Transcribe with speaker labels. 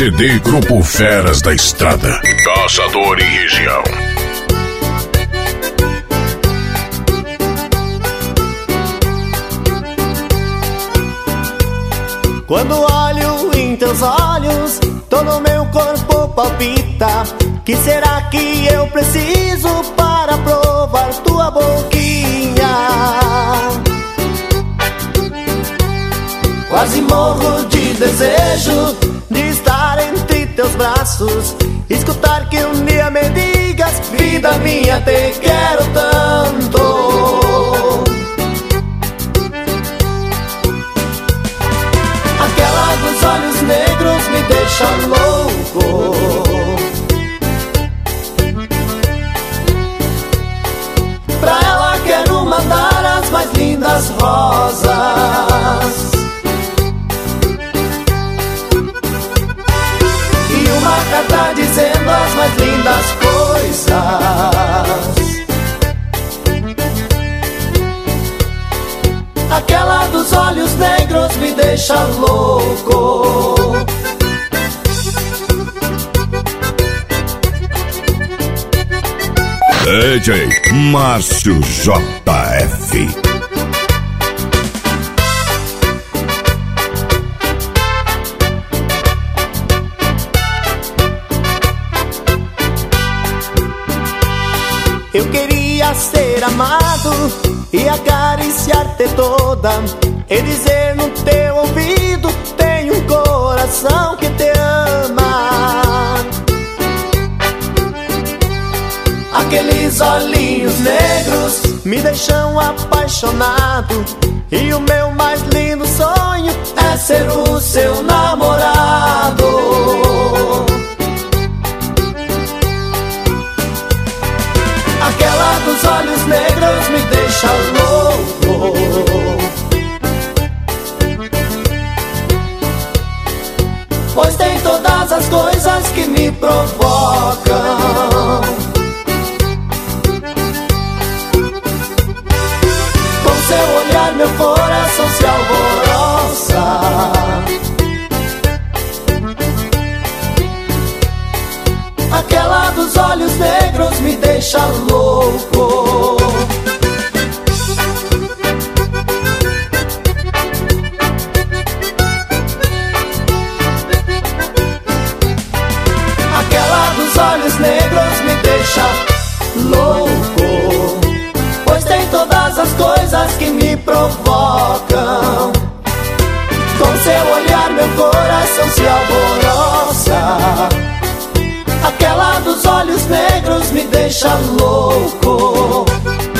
Speaker 1: CD Grupo Feras da Estrada, Caçador e Região.
Speaker 2: Quando olho em teus olhos, todo meu corpo palpita. Que será que eu preciso para provar tua boquinha? Quase morro de desejo de estar entre teus braços, escutar que um dia me digas: vida minha, te quero tanto. Aquela dos olhos negros me deixa louco. Pra ela quero mandar as mais lindas rosas e uma carta dizendo as mais lindas coisas. Aquela dos olhos negros me deixa louco.
Speaker 1: DJ Márcio JF.
Speaker 2: Eu queria ser amado e acariciar-te toda, e dizer no teu ouvido: tem um coração que te ama. Aqueles olhinhos negros me deixam apaixonado, e o meu mais lindo sonho é ser o seu namorado. Aquela dos olhos negros me deixa louco. Pois tem todas as coisas que me provocam. Com seu olhar meu coração se alvoroça. Aquela dos olhos negros me deixa louco. Aquela dos olhos negros me deixa louco. Pois tem todas as coisas que me provocam. Com seu olhar meu coração se alvoroça. Aquela dos olhos negros me deixa louco.